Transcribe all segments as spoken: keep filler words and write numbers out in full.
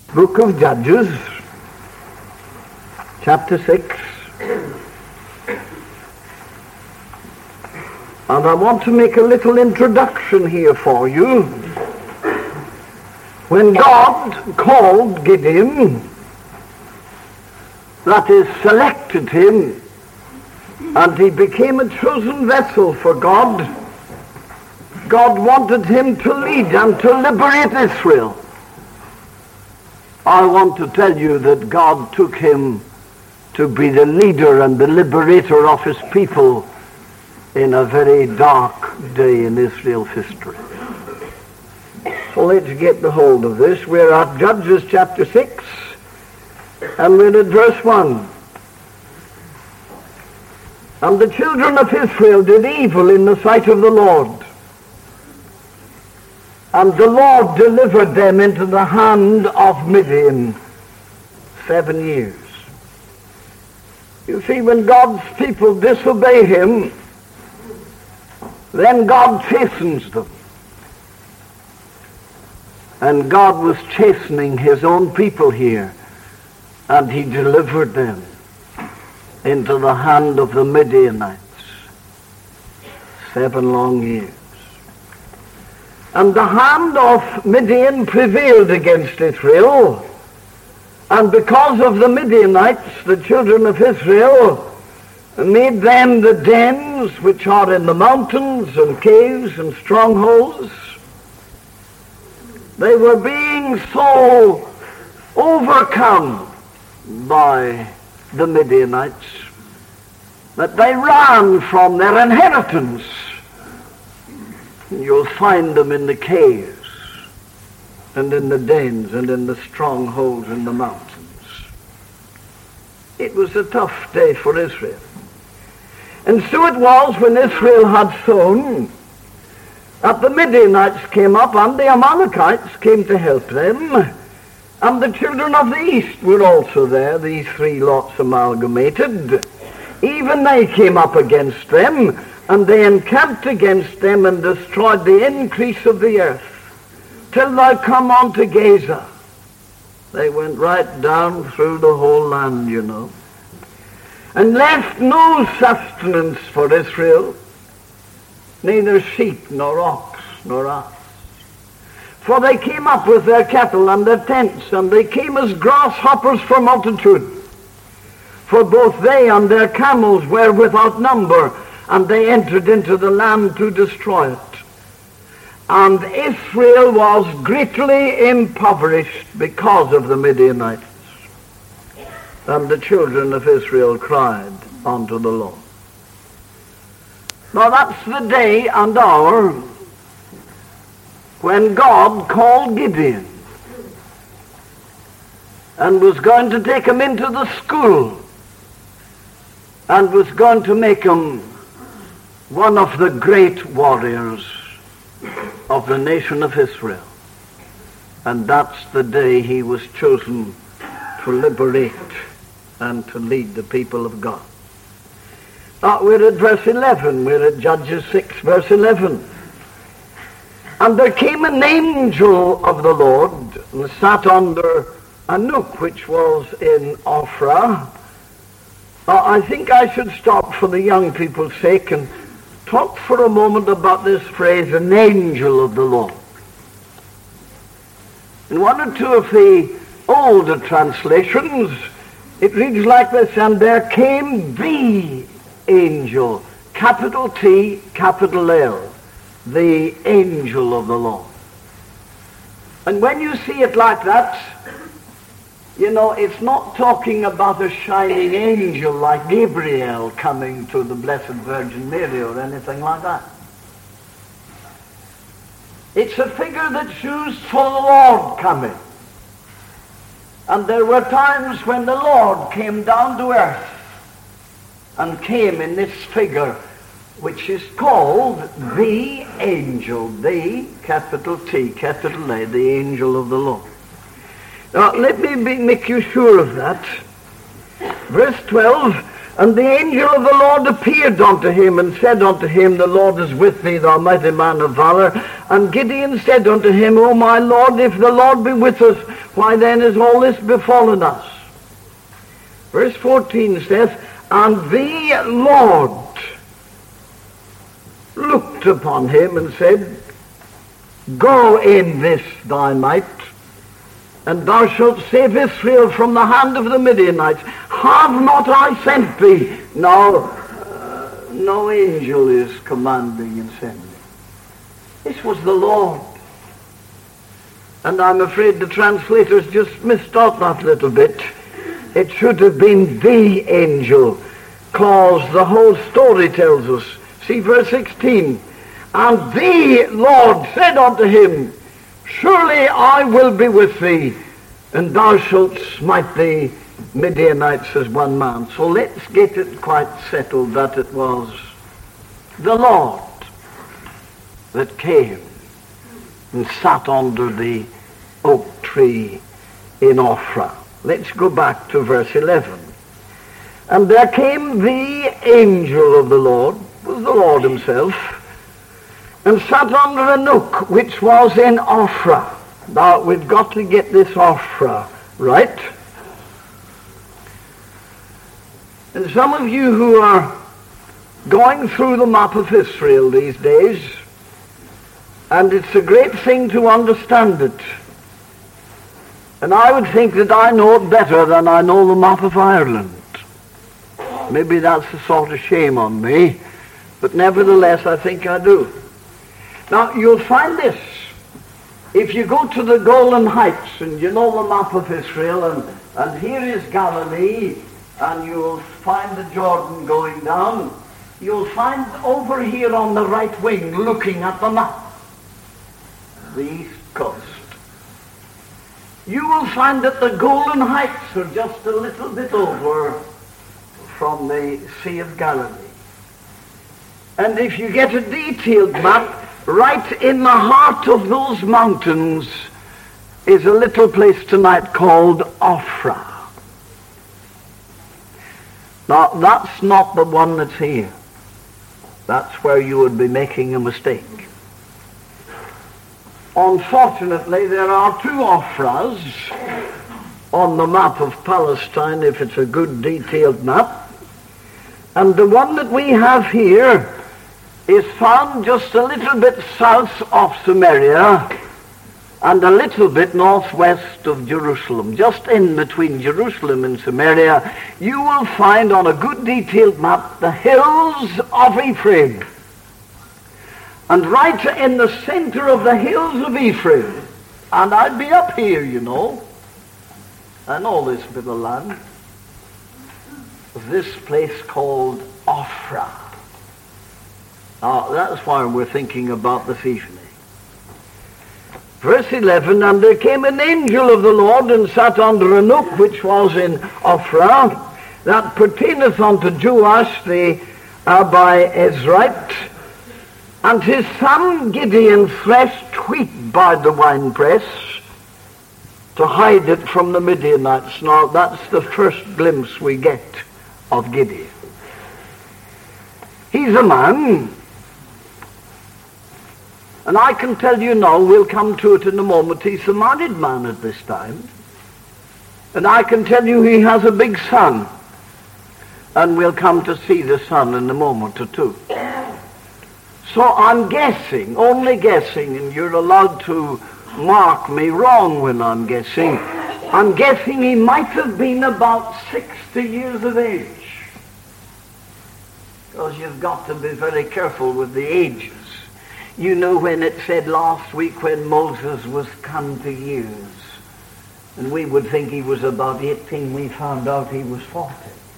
Book of Judges, chapter six. And I want to make a little introduction here for you. When God called Gideon, that is, selected him, and he became a chosen vessel for God, God wanted him to lead and to liberate Israel. I want to tell you that God took him to be the leader and the liberator of his people in a very dark day in Israel's history. So let's get the hold of this. We're at Judges chapter six, and we're at verse one. And the children of Israel did evil in the sight of the Lord, and the Lord delivered them into the hand of Midian seven years. You see, when God's people disobey him, then God chastens them. And God was chastening his own people here, and he delivered them into the hand of the Midianites. Seven long years. And the hand of Midian prevailed against Israel, and because of the Midianites, the children of Israel made them the dens which are in the mountains and caves and strongholds. They were being so overcome by the Midianites that they ran from their inheritance. You'll find them in the caves and in the dens and in the strongholds in the mountains. It was a tough day for Israel. And so it was when Israel had sown that the Midianites came up and the Amalekites came to help them. And the children of the east were also there, these three lots amalgamated. Even they came up against them, and they encamped against them and destroyed the increase of the earth, till they come unto Gaza. They went right down through the whole land, you know, and left no sustenance for Israel, neither sheep nor ox nor ass. For they came up with their cattle and their tents, and they came as grasshoppers for multitude. For both they and their camels were without number, and they entered into the land to destroy it. And Israel was greatly impoverished because of the Midianites. And the children of Israel cried unto the Lord. Now that's the day and hour when God called Gideon and was going to take him into the school and was going to make him one of the great warriors of the nation of Israel. And that's the day he was chosen to liberate and to lead the people of God. Now we're at verse eleven. We're at Judges six, verse eleven. And there came an angel of the Lord and sat under a nook which was in Ophrah. Now, I think I should stop for the young people's sake and talk for a moment about this phrase, an angel of the Lord. In one or two of the older translations, it reads like this: and there came the angel, capital T, capital L, the angel of the Lord. And when you see it like that, you know, it's not talking about a shining angel like Gabriel coming to the Blessed Virgin Mary or anything like that. It's a figure that's used for the Lord coming. And there were times when the Lord came down to earth and came in this figure, which is called the angel, the capital T, capital A, the angel of the Lord. Now, let me be, make you sure of that. Verse twelve, And the angel of the Lord appeared unto him, and said unto him, The Lord is with thee, thou mighty man of valor. And Gideon said unto him, O my Lord, if the Lord be with us, why then is all this befallen us? Verse fourteen says, And the Lord looked upon him and said, Go in this thy might, and thou shalt save Israel from the hand of the Midianites. Have not I sent thee? Now, uh, no angel is commanding and sending. This was the Lord. And I'm afraid the translators just missed out that little bit. It should have been the angel, because the whole story tells us. See verse sixteen. And the Lord said unto him, Surely I will be with thee, and thou shalt smite the Midianites as one man. So let's get it quite settled that it was the Lord that came and sat under the oak tree in Ophrah. Let's go back to verse eleven. And there came the angel of the Lord, was the Lord himself, and sat under an oak which was in Ophrah. Now, we've got to get this Ophrah right. And some of you who are going through the map of Israel these days, and it's a great thing to understand it. And I would think that I know it better than I know the map of Ireland. Maybe that's a sort of shame on me, but nevertheless I think I do. Now, you'll find this. If you go to the Golan Heights, and you know the map of Israel, and, and here is Galilee, and you'll find the Jordan going down, you'll find over here on the right wing, looking at the map, the east coast. You will find that the Golan Heights are just a little bit over from the Sea of Galilee. And if you get a detailed map, right in the heart of those mountains is a little place tonight called Ophrah. Now, that's not the one that's here. That's where you would be making a mistake. Unfortunately, there are two Ophrahs on the map of Palestine, if it's a good detailed map. And the one that we have here is found just a little bit south of Samaria and a little bit northwest of Jerusalem. Just in between Jerusalem and Samaria, you will find on a good detailed map the hills of Ephraim. And right in the center of the hills of Ephraim, and I'd be up here, you know, I know this bit of land, this place called Ophrah. Now, that's why we're thinking about this evening. Verse eleven, And there came an angel of the Lord, and sat under an oak which was in Ophrah, that pertaineth unto Joash the Abiezrite, and his son Gideon threshed wheat by the winepress to hide it from the Midianites. Now, that's the first glimpse we get of Gideon. He's a man. And I can tell you now, we'll come to it in a moment, he's a married man at this time. And I can tell you he has a big son. And we'll come to see the son in a moment or two. So I'm guessing, only guessing, and you're allowed to mark me wrong when I'm guessing. I'm guessing he might have been about sixty years of age. Because you've got to be very careful with the ages. You know when it said last week when Moses was come to years, and we would think he was about eighteen, we found out he was forty.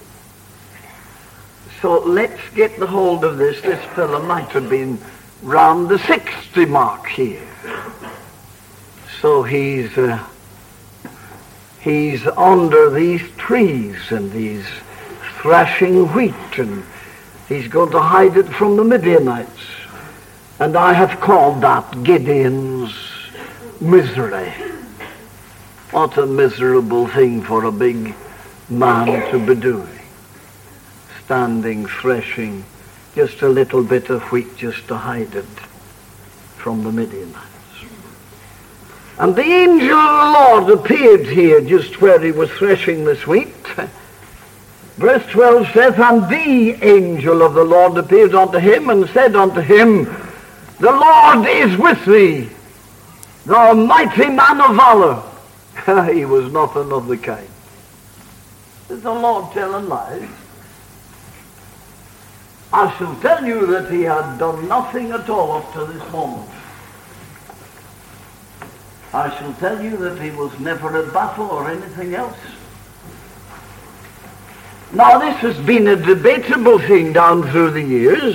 So let's get the hold of this. This fellow might have been round the sixty mark here. So he's uh, he's under these trees and he's thrashing wheat, and he's going to hide it from the Midianites. And I have called that Gideon's misery. What a miserable thing for a big man to be doing. standing, threshing just a little bit of wheat just to hide it from the Midianites. And the angel of the Lord appeared here just where he was threshing this wheat. Verse twelve says, and the angel of the Lord appeared unto him and said unto him, the Lord is with thee, thou mighty man of valor. He was nothing of the kind. Is the Lord telling lies? I shall tell you that he had done nothing at all up to this moment. I shall tell you that he was never at battle or anything else. Now this has been a debatable thing down through the years.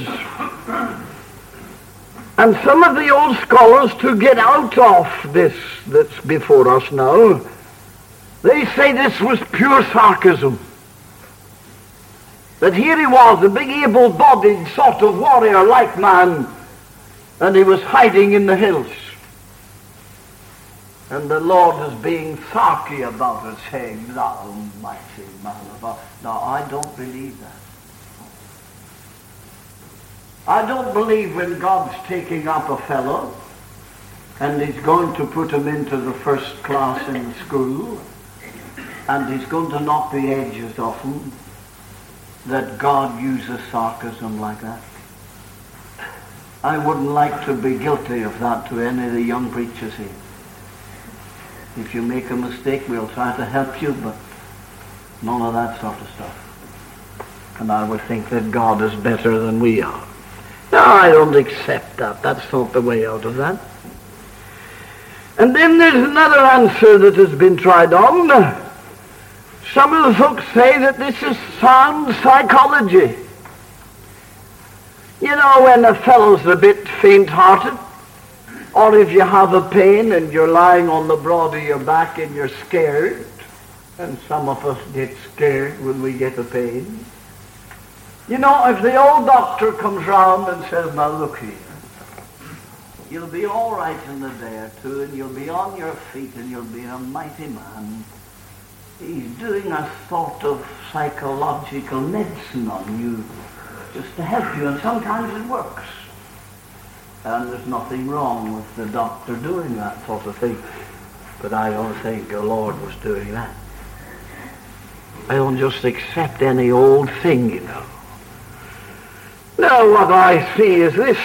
And some of the old scholars, to get out of this that's before us now, they say this was pure sarcasm. That here he was, a big able-bodied sort of warrior-like man, and he was hiding in the hills. And the Lord is being sarky about it, saying, thou mighty man of valor. Now, I don't believe that. I don't believe when God's taking up a fellow and he's going to put him into the first class in the school and he's going to knock the edges off him, that God uses sarcasm like that. I wouldn't like to be guilty of that to any of the young preachers here. If you make a mistake, we'll try to help you, but none of that sort of stuff. And I would think that God is better than we are. No, I don't accept that. That's not the way out of that. And then there's another answer that has been tried on. Some of the folks say that this is sound psychology. You know, when a fellow's a bit faint-hearted, or if you have a pain and you're lying on the broad of your back and you're scared, and some of us get scared when we get a pain. You know, if the old doctor comes round and says, now look here, you'll be all right in a day or two, and you'll be on your feet, and you'll be a mighty man. He's doing a sort of psychological medicine on you, just to help you, and sometimes it works. And there's nothing wrong with the doctor doing that sort of thing. But I don't think the Lord was doing that. I don't just accept any old thing, you know. Now what I see is this.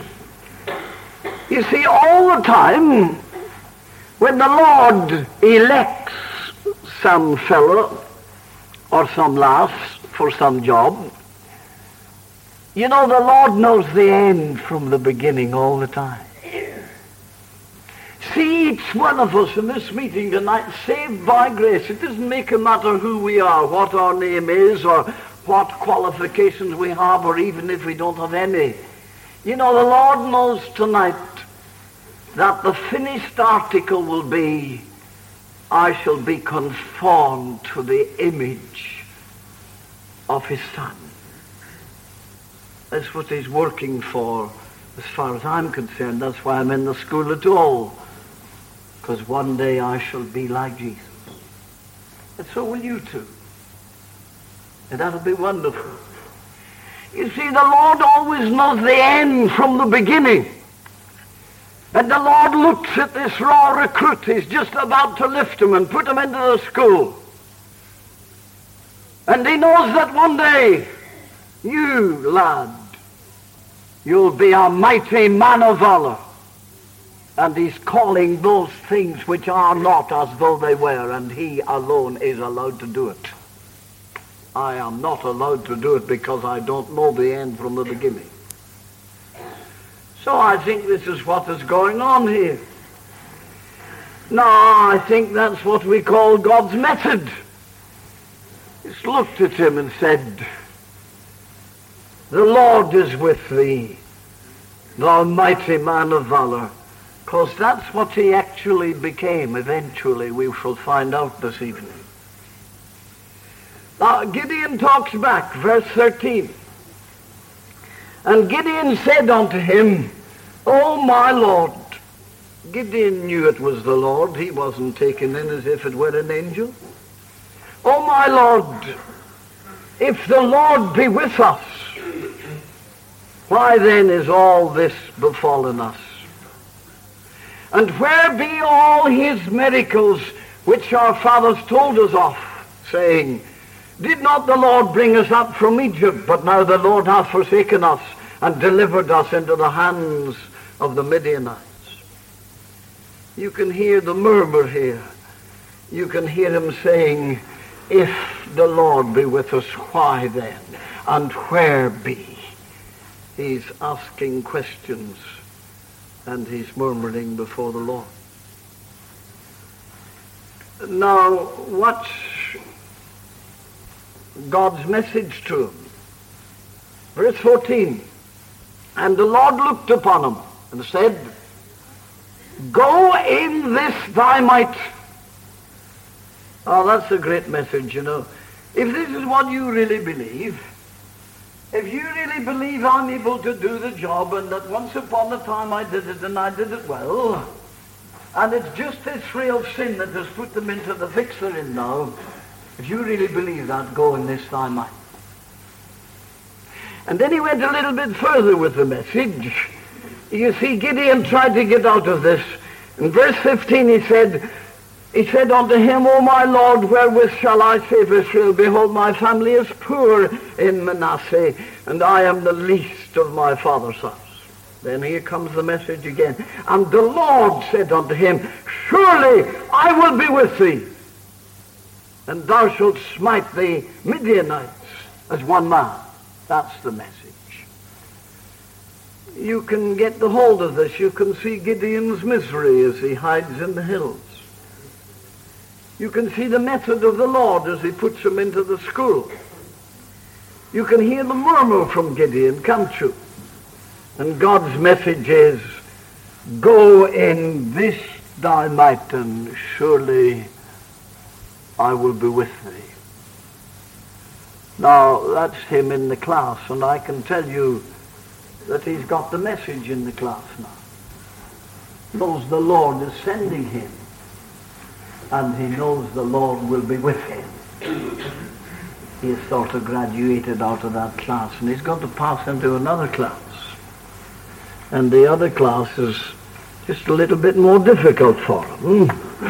You see, all the time, when the Lord elects some fellow or some lass for some job, you know, the Lord knows the end from the beginning all the time. See, each one of us in this meeting tonight, saved by grace. It doesn't make a matter who we are, what our name is, or what qualifications we have, or even if we don't have any. You know, the Lord knows tonight that the finished article will be, I shall be conformed to the image of his Son. That's what he's working for, as far as I'm concerned. That's why I'm in the school at all. Because one day I shall be like Jesus. And so will you too. And that'll be wonderful. You see, the Lord always knows the end from the beginning. And the Lord looks at this raw recruit. He's just about to lift him and put him into the school. And he knows that one day, you, lad, you'll be a mighty man of valor. And he's calling those things which are not as though they were, and he alone is allowed to do it. I am not allowed to do it because I don't know the end from the beginning. So I think this is what is going on here. Now, I think that's what we call God's method. He's looked at him and said, the Lord is with thee, thou mighty man of valor. Because that's what he actually became eventually, we shall find out this evening. Now, Gideon talks back, verse thirteen. And Gideon said unto him, O my Lord. Gideon knew it was the Lord. He wasn't taken in as if it were an angel. O my Lord, if the Lord be with us, why then is all this befallen us? And where be all his miracles which our fathers told us of, saying, did not the Lord bring us up from Egypt? But now the Lord hath forsaken us and delivered us into the hands of the Midianites. You can hear the murmur here. You can hear him saying, if the Lord be with us, why then? And where be? He's asking questions and he's murmuring before the Lord. Now, what's God's message to him? Verse fourteen. And the Lord looked upon him and said, go in this thy might. Oh, that's a great message, you know. If this is what you really believe, if you really believe I'm able to do the job and that once upon a time I did it and I did it well, and it's just this frail sin that has put them into the fix they're in now, if you really believe that, go in this thy might. And then he went a little bit further with the message. You see, Gideon tried to get out of this. In verse fifteen he said, He said unto him, O my Lord, wherewith shall I save Israel? Behold, my family is poor in Manasseh, and I am the least of my father's house. Then here comes the message again. And the Lord said unto him, surely I will be with thee, and thou shalt smite the Midianites as one man. That's the message. You can get the hold of this. You can see Gideon's misery as he hides in the hills. You can see the method of the Lord as he puts him into the school. You can hear the murmur from Gideon, can't you? And God's message is, go in this thy might, and surely I will be with thee. Now, that's him in the class, and I can tell you that he's got the message in the class now. Knows the Lord is sending him, and he knows the Lord will be with him. He has sort of graduated out of that class, and he's going to pass into another class. And the other class is just a little bit more difficult for him.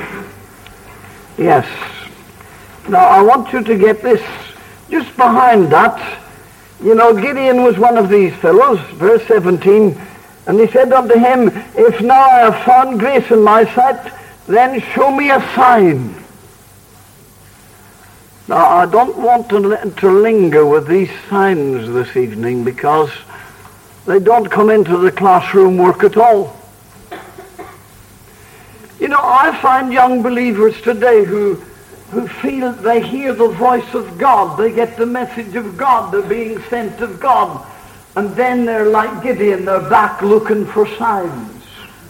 Yes. Now, I want you to get this. Just behind that, you know, Gideon was one of these fellows, verse seventeen, and he said unto him, if now I have found grace in my sight, then show me a sign. Now, I don't want to, to linger with these signs this evening because they don't come into the classroom work at all. You know, I find young believers today who who feel they hear the voice of God, they get the message of God, they're being sent of God, and then they're like Gideon, they're back looking for signs.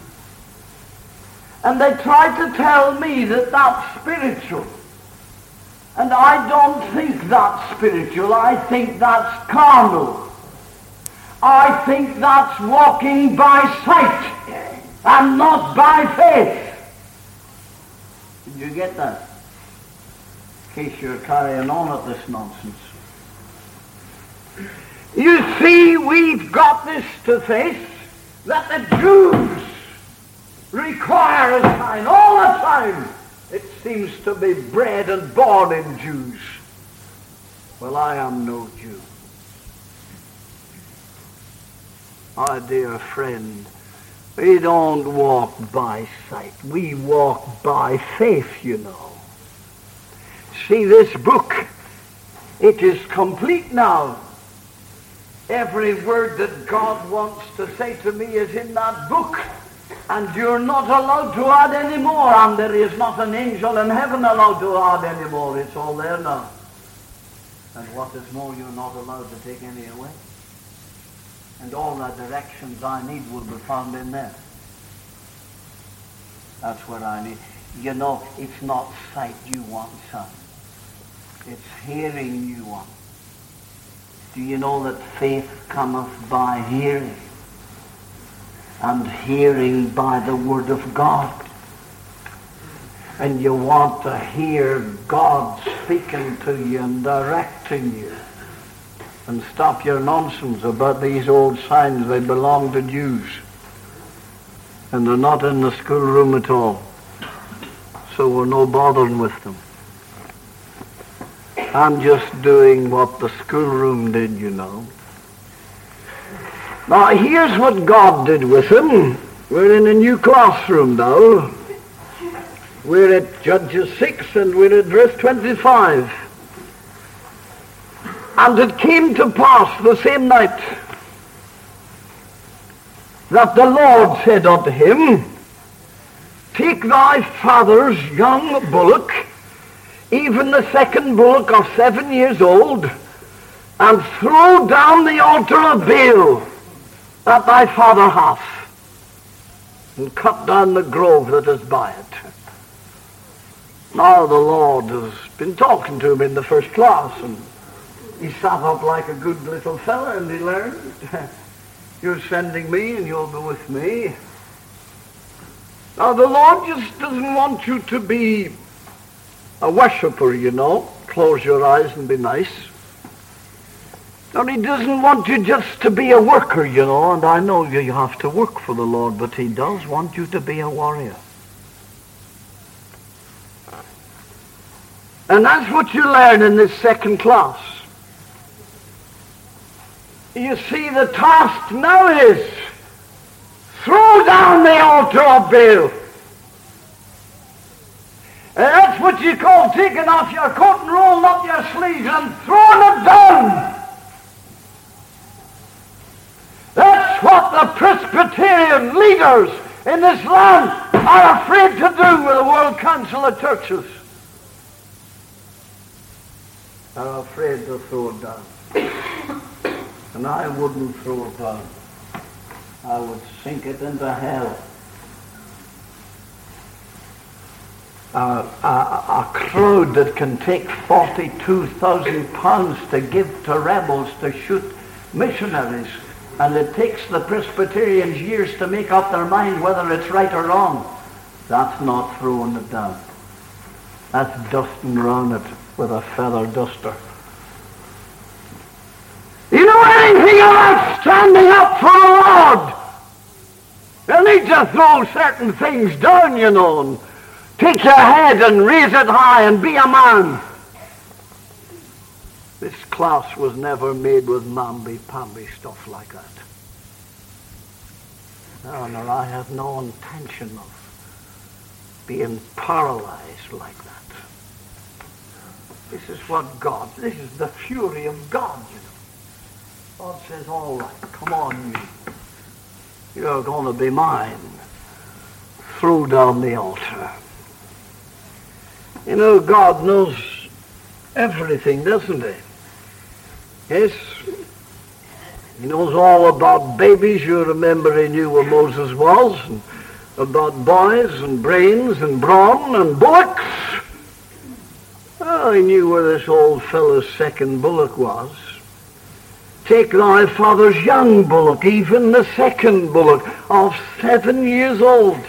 And they try to tell me that that's spiritual. And I don't think that's spiritual, I think that's carnal. I think that's walking by sight and not by faith. Did you get that? In case you're carrying on at this nonsense. You see, we've got this to face, that the Jews require a sign all the time. It seems to be bred and born in Jews. Well, I am no Jew. My dear friend, we don't walk by sight. We walk by faith, you know. See, this book, it is complete now. Every word that God wants to say to me is in that book. And you're not allowed to add any more. And there is not an angel in heaven allowed to add any more. It's all there now. And what is more, you're not allowed to take any away. And all the directions I need will be found in there. That's what I need. You know, it's not sight you want, son. It's hearing you want. Do you know that faith cometh by hearing? And hearing by the word of God. And you want to hear God speaking to you and directing you. And stop your nonsense about these old signs. They belong to Jews. And they're not in the schoolroom at all. So we're no bothering with them. I'm just doing what the schoolroom did, you know. Now here's what God did with them. We're in a new classroom now. We're at Judges six and we're at verse twenty-five. And it came to pass the same night that the Lord said unto him, Take thy father's young bullock, even the second bullock of seven years old, and throw down the altar of Baal that thy father hath, and cut down the grove that is by it. Now the Lord has been talking to him in the first class, and he sat up like a good little fella, and he learned, You're sending me, and you'll be with me. Now the Lord just doesn't want you to be a worshipper, you know. Close your eyes and be nice. And he doesn't want you just to be a worker, you know, and I know you have to work for the Lord, but he does want you to be a warrior. And that's what you learn in this second class. You see, the task now is throw down the altar of Baal. And that's what you call taking off your coat and rolling up your sleeves and throwing it down. That's what the Presbyterian leaders in this land are afraid to do with the World Council of Churches. They're afraid to throw it down. And I wouldn't throw it down. I would sink it into hell. Uh, a, a crowd that can take forty-two thousand pounds to give to rebels to shoot missionaries, and it takes the Presbyterians years to make up their mind whether it's right or wrong. That's not throwing it down. That's dusting around it with a feather duster. You know anything about standing up for the Lord? You need to throw certain things down, you know, and take your head and raise it high and be a man. This class was never made with mamby-pamby stuff like that. No, no, I have no intention of being paralyzed like that. This is what God, this is the fury of God, you know. God says, all right, come on, you. You're going to be mine. Throw down the altar. You know, God knows everything, doesn't he? Yes. He knows all about babies. You remember he knew where Moses was, and about boys and brains and brawn and bullocks. Oh, he knew where this old fellow's second bullock was. Take thy father's young bullock, even the second bullock of seven years old.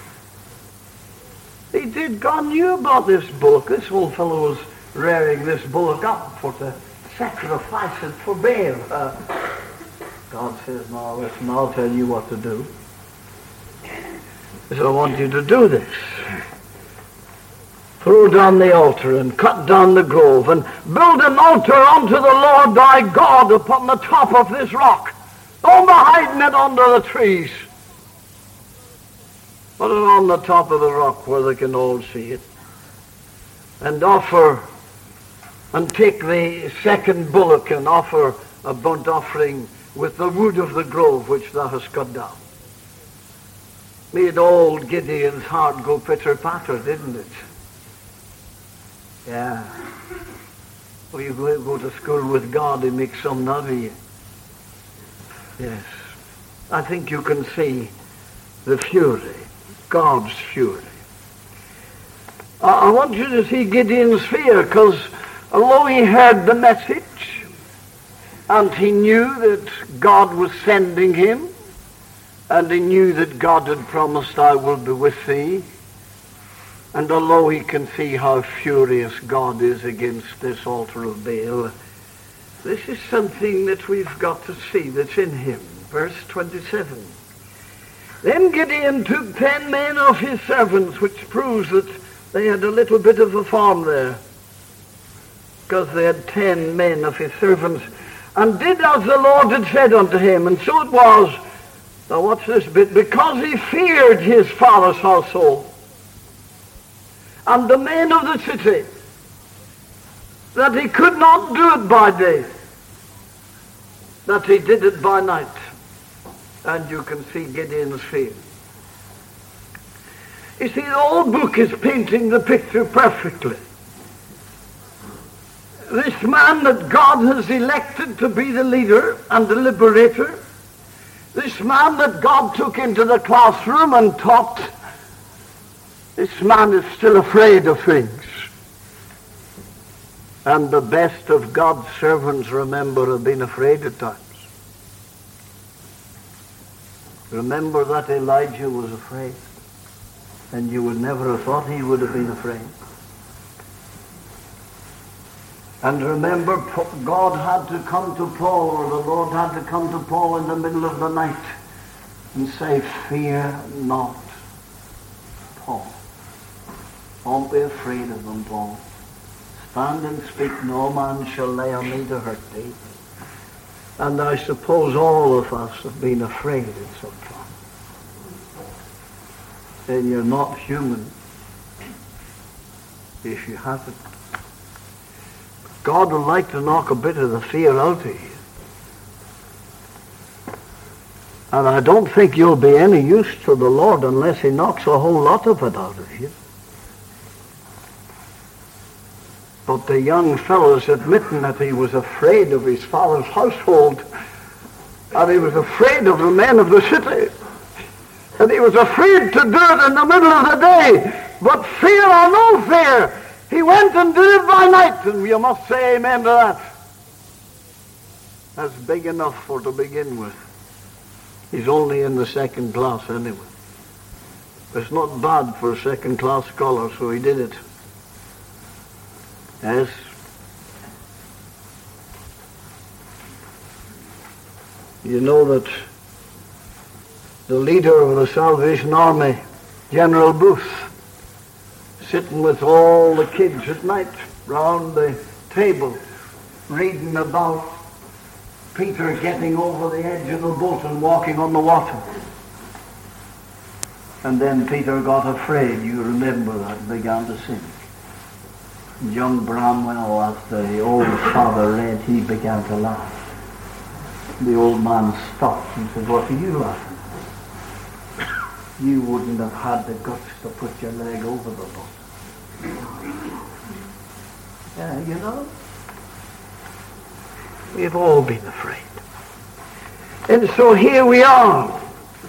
He did. God knew about this bullock. This old fellow was rearing this bullock up for to sacrifice it for Baal. Uh, God says, no, listen, I'll tell you what to do. So I want you to do this. Throw down the altar and cut down the grove and build an altar unto the Lord thy God upon the top of this rock. Don't be hiding it under the trees. Put it on the top of the rock where they can all see it. And offer, and take the second bullock and offer a burnt offering with the wood of the grove which thou hast cut down. Made old Gideon's heart go pitter-patter, didn't it? Yeah. Well, you go, go to school with God, he makes something out of you. Yes. I think you can see the fury, God's fury. I, I want you to see Gideon's fear, because although he heard the message, and he knew that God was sending him, and he knew that God had promised, I will be with thee, and although he can see how furious God is against this altar of Baal, This is something that we've got to see that's in him. Verse twenty-seven. Then Gideon took ten men of his servants, which proves that they had a little bit of a farm there, because they had ten men of his servants, and did as the Lord had said unto him. And so it was, now watch this bit, because he feared his father's household and the men of the city, that he could not do it by day, that he did it by night. And you can see Gideon's fear. You see, the whole book is painting the picture perfectly. This man that God has elected to be the leader and the liberator, this man that God took into the classroom and taught, this man is still afraid of things. And the best of God's servants, remember, have been afraid at times. Remember that Elijah was afraid, and you would never have thought he would have been afraid. And remember, God had to come to Paul, or the Lord had to come to Paul in the middle of the night and say, fear not, Paul. Don't be afraid of them, Paul. Stand and speak, no man shall lay on thee to hurt thee. And I suppose all of us have been afraid at some time. And you're not human if you haven't. God would like to knock a bit of the fear out of you. And I don't think you'll be any use to the Lord unless he knocks a whole lot of it out of you. But the young fellow's admitting that he was afraid of his father's household, and he was afraid of the men of the city, and he was afraid to do it in the middle of the day. But fear or no fear, he went and did it by night, and you must say amen to that. That's big enough for to begin with. He's only in the second class anyway. It's not bad for a second class scholar, so he did it. Yes. You know that the leader of the Salvation Army, General Booth, sitting with all the kids at night round the table, reading about Peter getting over the edge of the boat and walking on the water. And then Peter got afraid, you remember that, and began to sink. Young Bramwell, as the old father read, he began to laugh. The old man stopped and said, what are you laughing at? You wouldn't have had the guts to put your leg over the boat. Yeah, you know, we've all been afraid. And so here we are.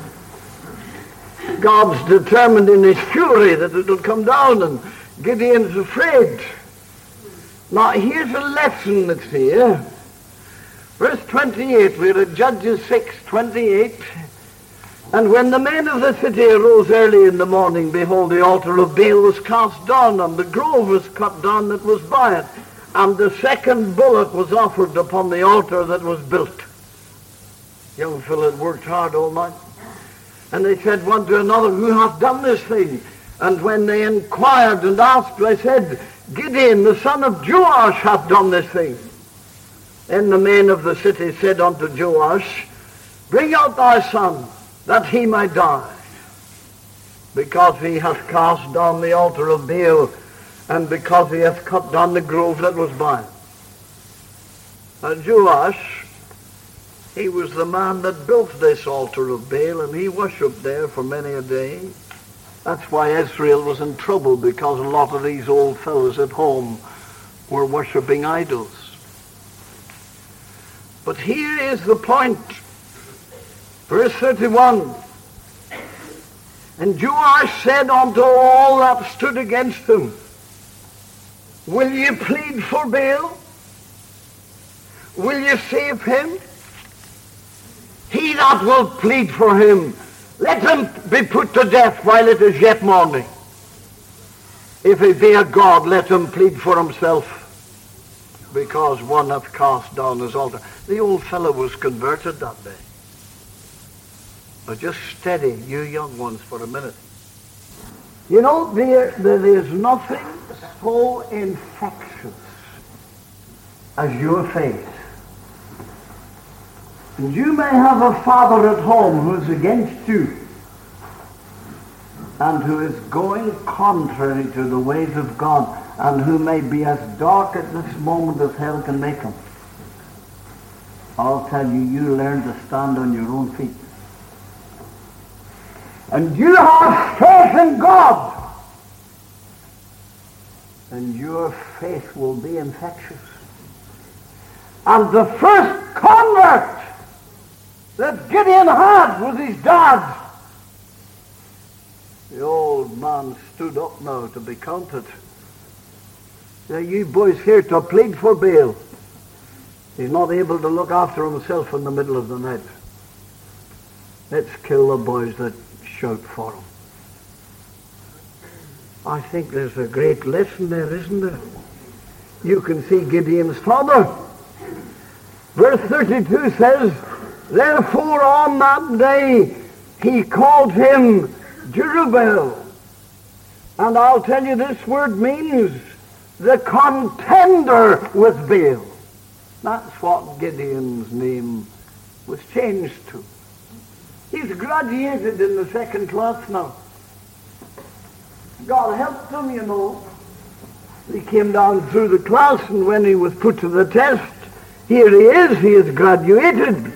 God's determined in his fury that it'll come down, and Gideon's afraid. Now here's a lesson that's here. Verse twenty-eight, we're at Judges six, twenty-eight. And when the men of the city arose early in the morning, behold, the altar of Baal was cast down, and the grove was cut down that was by it. And the second bullock was offered upon the altar that was built. Young fellow had worked hard all night. And they said one to another, who hath done this thing? And when they inquired and asked, they said, Gideon, the son of Joash, hath done this thing. Then the men of the city said unto Joash, bring out thy son, that he might die, because he hath cast down the altar of Baal, and because he hath cut down the grove that was by him. And Joash, he was the man that built this altar of Baal, and he worshipped there for many a day. That's why Israel was in trouble, because a lot of these old fellows at home were worshipping idols. But here is the point. Verse thirty-one. And Joash said unto all that stood against him, will ye plead for Baal? Will ye save him? He that will plead for him, let him be put to death while it is yet morning. If he be a god, let him plead for himself. because one hath cast down his altar. The old fellow was converted that day. But just steady, you young ones, for a minute. You know, there, there is nothing so infectious as your faith. And you may have a father at home who is against you and who is going contrary to the ways of God, and who may be as dark at this moment as hell can make him. I'll tell you, you learn to stand on your own feet. And you have faith in God, and your faith will be infectious. And the first convert that Gideon had was his dad. The old man stood up now to be counted. Now you boys here to plead for Baal. He's not able to look after himself in the middle of the night. Let's kill the boys that shout for him. I think there's a great lesson there, isn't there? You can see Gideon's father. Verse thirty-two says, therefore on that day he called him Jerubbaal. And I'll tell you, this word means the contender with Baal. That's what Gideon's name was changed to. He's graduated in the second class now. God helped him, you know. He came down through the class, and when he was put to the test, here he is, he is graduated.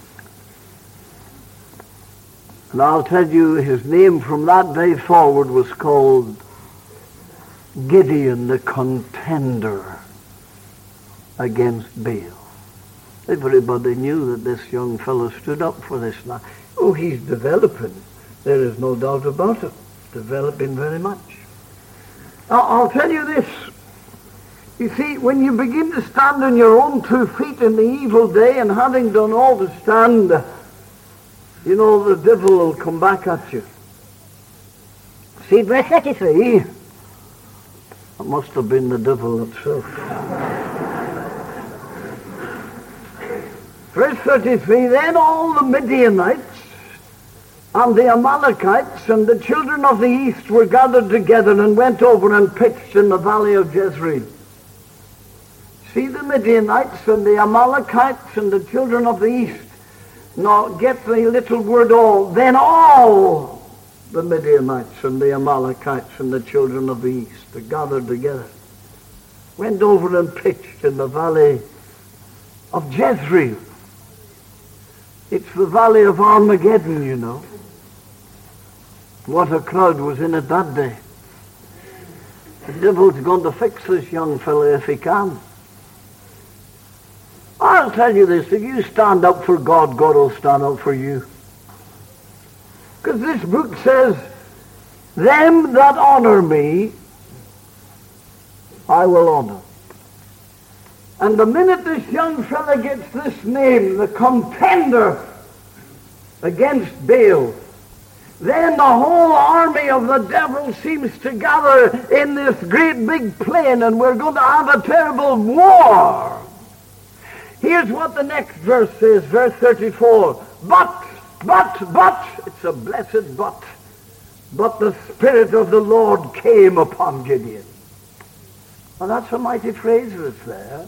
And I'll tell you, his name from that day forward was called Gideon, the contender against Baal. Everybody knew that this young fellow stood up for this now. Oh, he's developing. There is no doubt about it. Developing very much. Now, I'll tell you this. You see, when you begin to stand on your own two feet in the evil day, and having done all to stand, you know, the devil will come back at you. See, verse thirty-three. It must have been the devil itself. Verse thirty-three, then all the Midianites and the Amalekites and the children of the east were gathered together and went over and pitched in the valley of Jezreel. See, the Midianites and the Amalekites and the children of the east. Now get the little word all. Then all the Midianites and the Amalekites and the children of the east are gathered together. Went over and pitched in the valley of Jezreel. It's the valley of Armageddon, you know. What a crowd was in it that day. The devil's going to fix this young fellow if he can. I'll tell you this, if you stand up for God, God will stand up for you. Because this book says, them that honor me, I will honor. And the minute this young fella gets this name, the contender against Baal, then the whole army of the devil seems to gather in this great big plain, and we're going to have a terrible war. Here's what the next verse says, verse thirty-four. But, but, but, it's a blessed but, but the Spirit of the Lord came upon Gideon. Well, that's a mighty phrase that's there.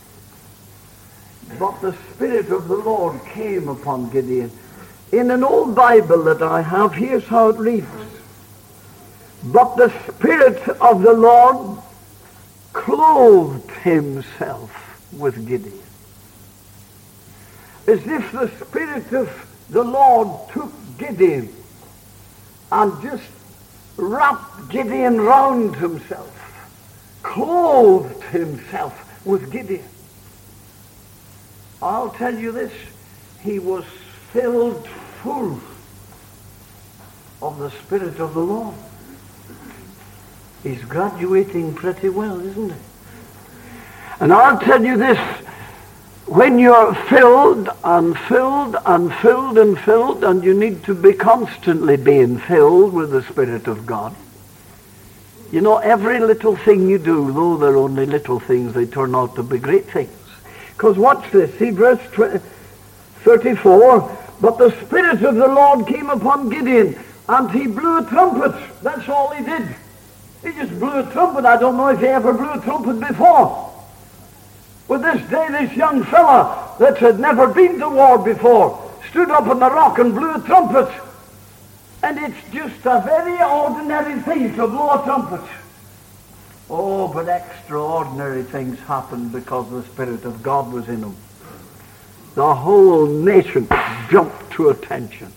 But the Spirit of the Lord came upon Gideon. In an old Bible that I have, here's how it reads. But the Spirit of the Lord clothed himself with Gideon. As if the Spirit of the Lord took Gideon and just wrapped Gideon round himself, clothed himself with Gideon. I'll tell you this, he was filled full of the Spirit of the Lord. He's graduating pretty well, isn't he? And I'll tell you this, when you're filled and filled and filled and filled, and you need to be constantly being filled with the Spirit of God, You know, every little thing you do, though they're only little things, they turn out to be great things. Because watch this, see verse thirty-four, but the Spirit of the Lord came upon Gideon, and he blew a trumpet. That's all he did. He just blew a trumpet. I don't know if he ever blew a trumpet before. But this day, this young fella that had never been to war before stood up on the rock and blew a trumpet. And it's just a very ordinary thing to blow a trumpet. Oh, but extraordinary things happened because the Spirit of God was in him. The whole nation jumped to attention.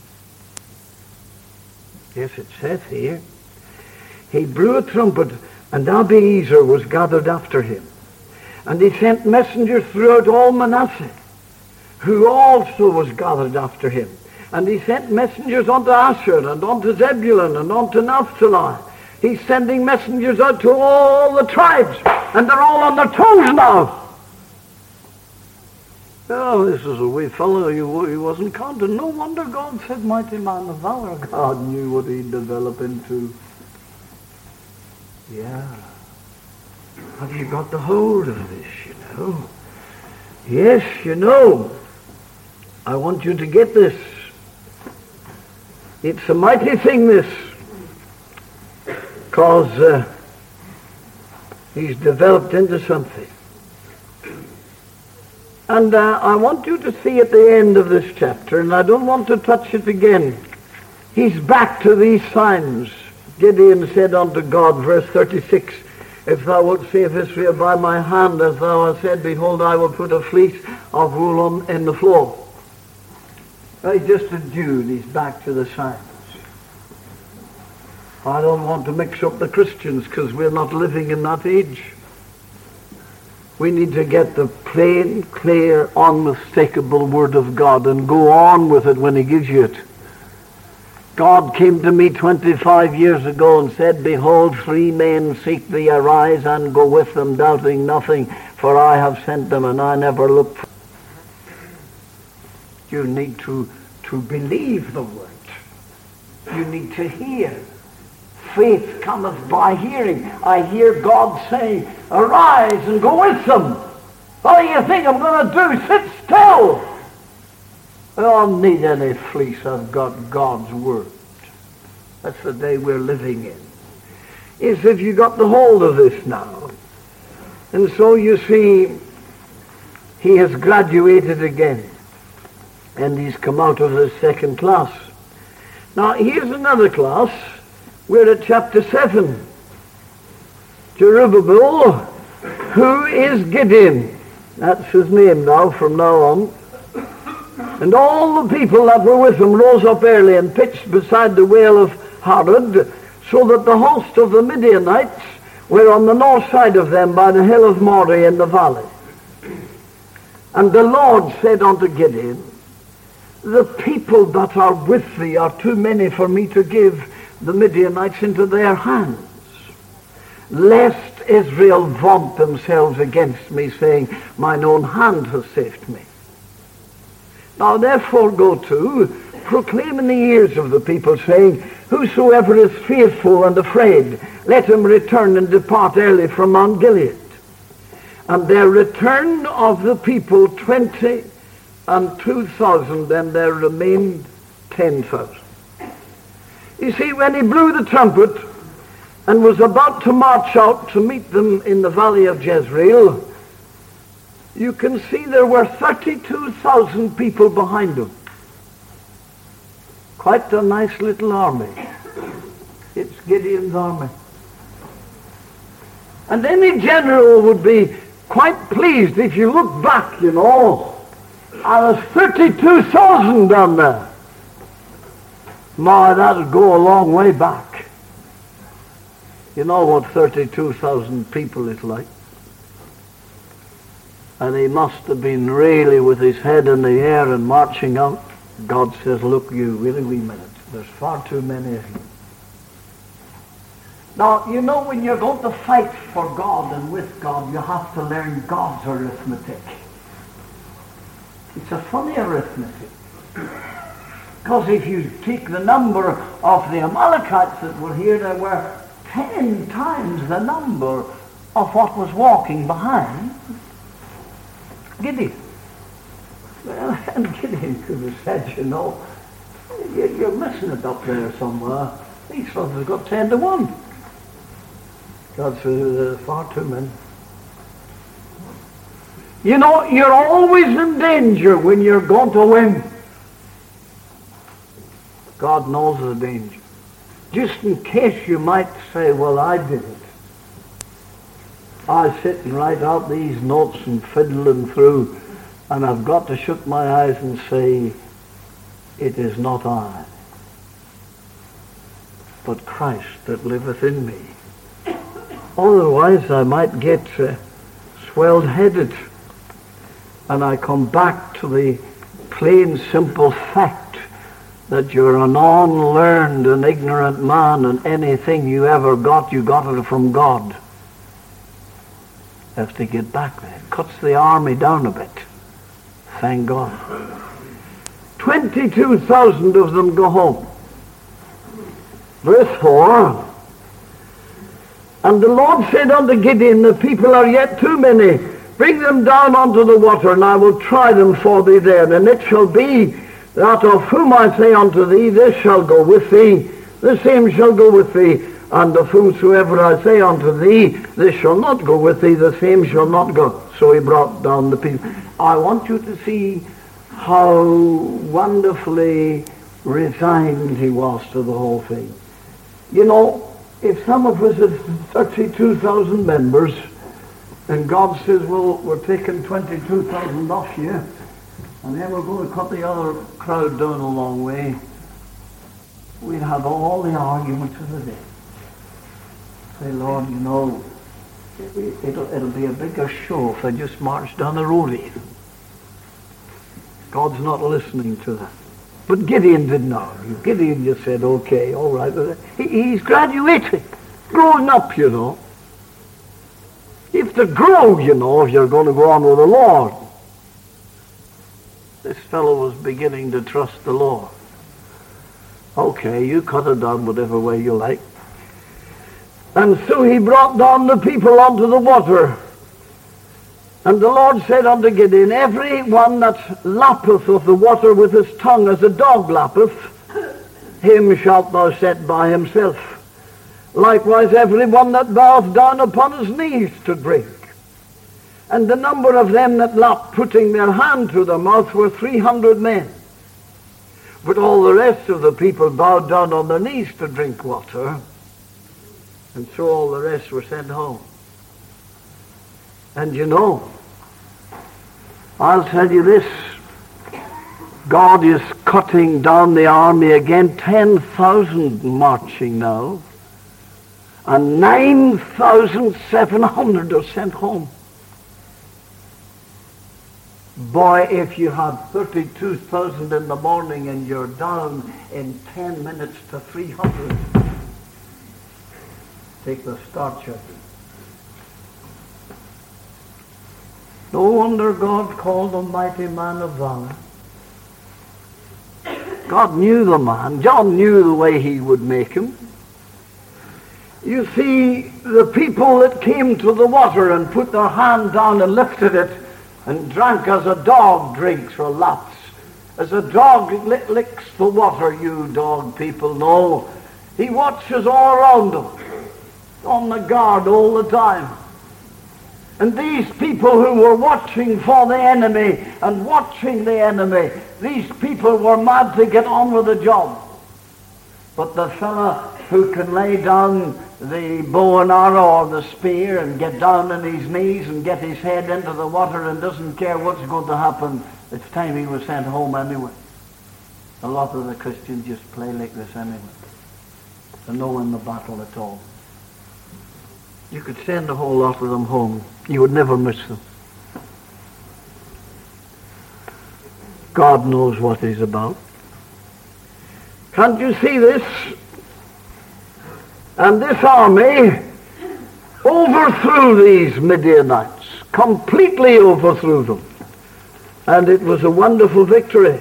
Yes, it says here, he blew a trumpet, and Abiezer was gathered after him. And he sent messengers throughout all Manasseh, who also was gathered after him. And he sent messengers unto Asher, and unto Zebulun, and unto Naphtali. He's sending messengers out to all the tribes, and they're all on their toes now. Oh, this is a wee fellow, he wasn't counted. No wonder God said, mighty man of valor. God knew what he'd develop into. Yeah. Have you got the hold of this, you know? Yes, you know. I want you to get this. It's a mighty thing, this, because uh, he's developed into something. And uh, I want you to see at the end of this chapter, and I don't want to touch it again, he's back to these signs. Gideon said unto God, verse thirty-six, if thou wilt save Israel by my hand, as thou hast said, behold, I will put a fleece of wool on, in the floor. He's just a Jew, and he's back to the signs. I don't want to mix up the Christians, because we're not living in that age. We need to get the plain, clear, unmistakable Word of God and go on with it when he gives you it. God came to me twenty-five years ago and said, behold, three men seek thee, arise and go with them, doubting nothing, for I have sent them, and I never looked for. You need to, to believe the Word. You need to hear. Faith cometh by hearing. I hear God say, arise and go with them. What do you think I'm going to do? Sit still. I don't need any fleece. I've got God's Word. That's the day we're living in. Is if you got the hold of this now. And so you see, he has graduated again. And he's come out of the second class. Now here's another class. We're at chapter seven. Jerubbaal, who is Gideon. That's his name now, from now on. And all the people that were with him rose up early and pitched beside the well of Harod, so that the host of the Midianites were on the north side of them by the hill of Moreh in the valley. And the Lord said unto Gideon, the people that are with thee are too many for me to give the Midianites into their hands, lest Israel vaunt themselves against me, saying, mine own hand has saved me. Now therefore go to, proclaim in the ears of the people, saying, whosoever is fearful and afraid, let him return and depart early from Mount Gilead. And there returned of the people twenty and two thousand, and there remained ten thousand. You see, when he blew the trumpet and was about to march out to meet them in the valley of Jezreel, you can see there were thirty-two thousand people behind him. Quite a nice little army. It's Gideon's army. And any general would be quite pleased if you look back, you know. And there's thirty-two thousand down there. My, that'll go a long way back. You know what thirty-two thousand people is like. And he must have been really with his head in the air and marching out. God says, look you, wait a wee minute. There's far too many of you. Now, you know when you're going to fight for God and with God, you have to learn God's arithmetic. It's a funny arithmetic. Because if you take the number of the Amalekites that were here, there were ten times the number of what was walking behind Gideon. Well, and Gideon could have said, you know, you're missing it up there somewhere. These fellows have got ten to one. God said, there's far too many. You know, you're always in danger when you're going to win. God knows the danger. Just in case you might say, well, I did it. I sit and write out these notes and fiddling through, and I've got to shut my eyes and say, it is not I, but Christ that liveth in me. Otherwise I might get uh, swelled-headed, and I come back to the plain, simple fact that you're an unlearned and ignorant man, and anything you ever got, you got it from God. Have to get back there. It cuts the army down a bit. Thank God. twenty-two thousand of them go home. Verse four. And the Lord said unto Gideon, the people are yet too many. Bring them down unto the water, and I will try them for thee there. And it shall be that of whom I say unto thee, this shall go with thee, the same shall go with thee. And of whomsoever I say unto thee, this shall not go with thee, the same shall not go. So he brought down the people. I want you to see how wonderfully resigned he was to the whole thing. You know, if some of us had thirty-two thousand members, and God says, well, we're taking twenty-two thousand off you, and then we're going to cut the other crowd down a long way, we'd have all the arguments of the day. Say, Lord, you know, it, it'll, it'll be a bigger show if I just march down the road here. God's not listening to that. But Gideon did not. Gideon just said, okay, all right. He, he's graduating, growing up, you know. You have to grow, you know, if you're going to go on with the Lord. This fellow was beginning to trust the Lord. Okay, you cut it down whatever way you like. And so he brought down the people unto the water. And the Lord said unto Gideon, every one that lappeth of the water with his tongue as a dog lappeth, him shalt thou set by himself. Likewise every one that boweth down upon his knees to drink. And the number of them that lapped, putting their hand to their mouth, were three hundred men. But all the rest of the people bowed down on their knees to drink water. And so all the rest were sent home. And you know, I'll tell you this, God is cutting down the army again, ten thousand marching now, and nine thousand seven hundred are sent home. Boy, if you had thirty-two thousand in the morning and you're down in ten minutes to three hundred, take the start shot. No wonder God called a mighty man of valor. God knew the man. John knew the way he would make him. You see, the people that came to the water and put their hand down and lifted it and drank as a dog drinks or laps. As a dog lick, licks the water, you dog people know. He watches all around him, on the guard all the time. And these people who were watching for the enemy and watching the enemy, these people were mad to get on with the job. But the fella who can lay down the bow and arrow or the spear and get down on his knees and get his head into the water and doesn't care what's going to happen, it's time he was sent home anyway. A lot of the Christians just play like this anyway. They're not in the battle at all. You could send a whole lot of them home. You would never miss them. God knows what he's about. Can't you see this? And this army overthrew these Midianites, completely overthrew them. And it was a wonderful victory.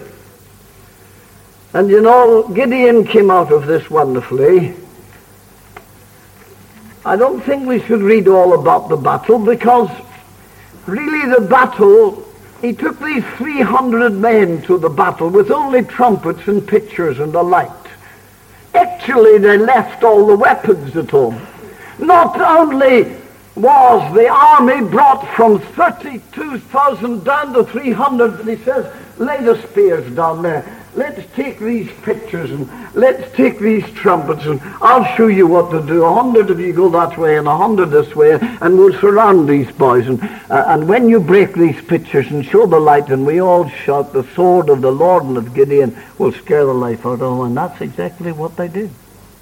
And you know, Gideon came out of this wonderfully. I don't think we should read all about the battle, because really the battle, he took these three hundred men to the battle with only trumpets and pitchers and a light. Actually, they left all the weapons at home. Not only was the army brought from thirty-two thousand down to three hundred, but he says, lay the spears down there. Let's take these pictures and let's take these trumpets, and I'll show you what to do. A hundred of you go that way and a hundred this way, and we'll surround these boys. And, uh, and when you break these pictures and show the light, and we all shout, the sword of the Lord and of Gideon will scare the life out of them. And that's exactly what they did.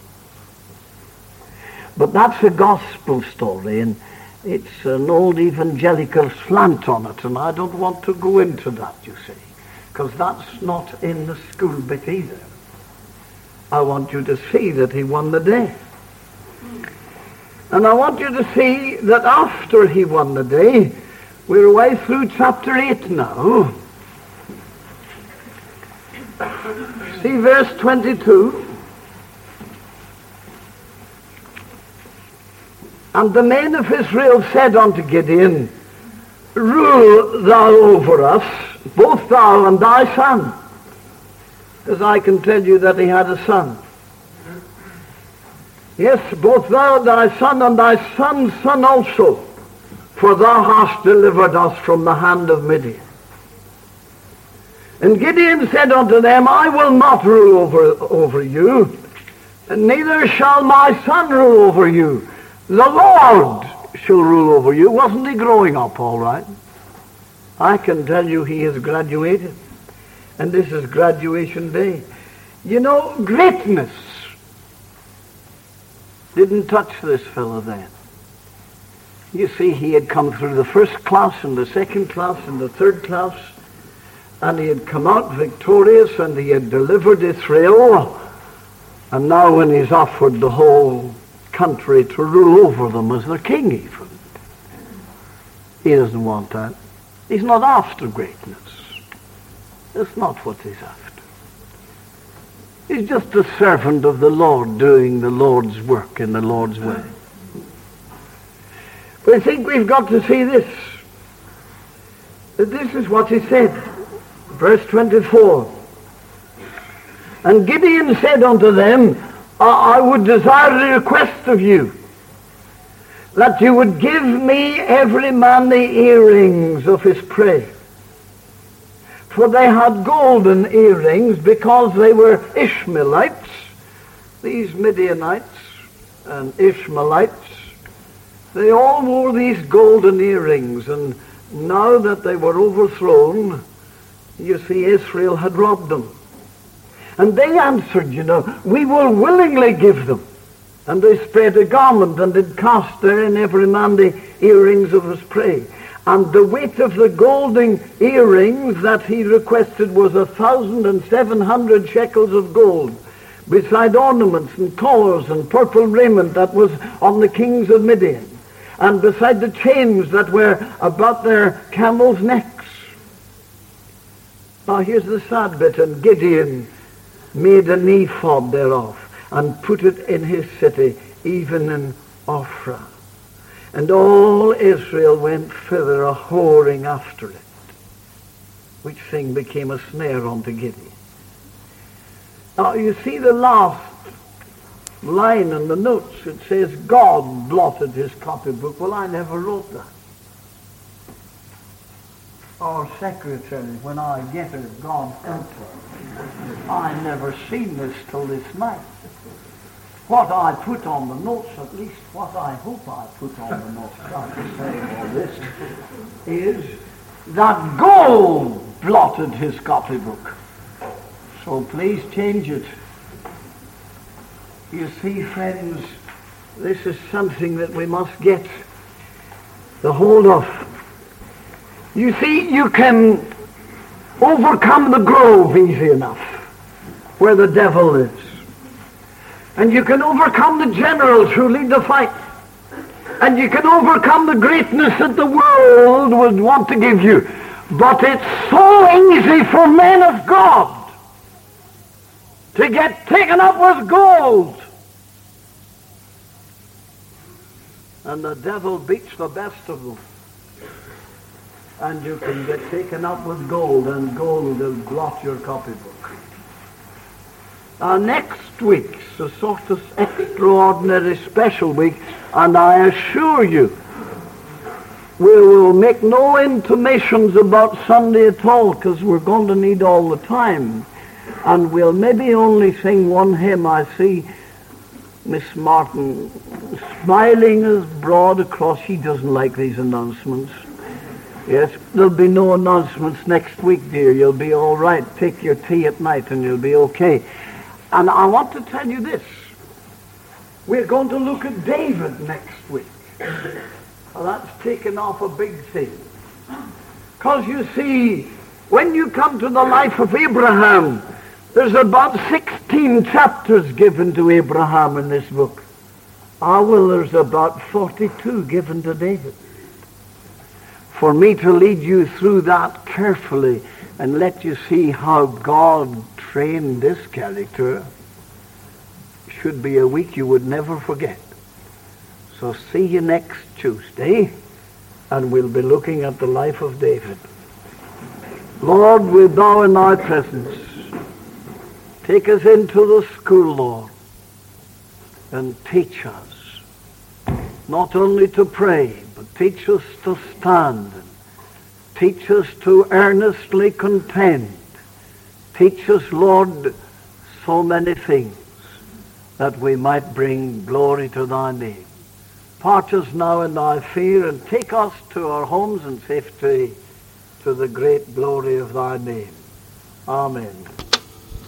But that's a gospel story, and it's an old evangelical slant on it, and I don't want to go into that, you see, because that's not in the school bit either. I want you to see that he won the day. And I want you to see that after he won the day, we're away through chapter eight now. See verse twenty-two. And the men of Israel said unto Gideon, rule thou over us, both thou and thy son. Because I can tell you that he had a son. Yes, both thou and thy son and thy son's son also, for thou hast delivered us from the hand of Midian. And Gideon said unto them, I will not rule over, over you, and neither shall my son rule over you. The Lord shall rule over you. Wasn't he growing up all right? I can tell you he has graduated. And this is graduation day. You know, greatness didn't touch this fellow then. You see, he had come through the first class and the second class and the third class, and he had come out victorious, and he had delivered Israel. And now when he's offered the whole country to rule over them as their king even, he doesn't want that. He's not after greatness. That's not what he's after. He's just a servant of the Lord doing the Lord's work in the Lord's way. But I think we've got to see this. That this is what he said. Verse twenty-four. And Gideon said unto them, I would desire a request of you, that you would give me every man the earrings of his prey. For they had golden earrings, because they were Ishmaelites, these Midianites and Ishmaelites. They all wore these golden earrings, and now that they were overthrown, you see, Israel had robbed them. And they answered, you know, we will willingly give them. And they spread a garment, and did cast therein every man the earrings of his prey. And the weight of the golden earrings that he requested was a thousand and seven hundred shekels of gold, beside ornaments and collars and purple raiment that was on the kings of Midian, and beside the chains that were about their camels' necks. Now here's the sad bit. And Gideon made an ephod thereof, and put it in his city, even in Ophrah. And all Israel went thither a whoring after it, which thing became a snare unto Gideon. Now you see the last line in the notes. It says, God blotted his copybook. Well, I never wrote that. Our secretary, when I get her, God help her, I never seen this till this night. What I put on the notes, at least what I hope I put on the notes, after saying all this, is that gold blotted his copybook. So please change it. You see, friends, this is something that we must get the hold of. You see, you can overcome the grove easy enough, where the devil is. And you can overcome the generals who lead the fight. And you can overcome the greatness that the world would want to give you. But it's so easy for men of God to get taken up with gold. and the devil beats the best of them. And you can get taken up with gold, and gold will blot your copybook. Uh, next week's a sort of extraordinary special week, and I assure you, we will make no intimations about Sunday at all, because we're going to need all the time. And we'll maybe only sing one hymn. I see Miss Martin smiling as broad across. She doesn't like these announcements. Yes, there'll be no announcements next week, dear. You'll be all right. Take your tea at night and you'll be okay. And I want to tell you this. We're going to look at David next week. Well, that's taken off a big thing. Because you see, when you come to the life of Abraham, there's about sixteen chapters given to Abraham in this book. Ah, well, there's about forty-two given to David. For me to lead you through that carefully and let you see how God trained this character should be a week you would never forget. So see you next Tuesday, and we'll be looking at the life of David. Lord, we bow in thy presence. Take us into the school, Lord, and teach us not only to pray, but teach us to stand, and teach us to earnestly contend. Teach us, Lord, so many things that we might bring glory to thy name. Part us now in thy fear, and take us to our homes in safety, to the great glory of thy name. Amen.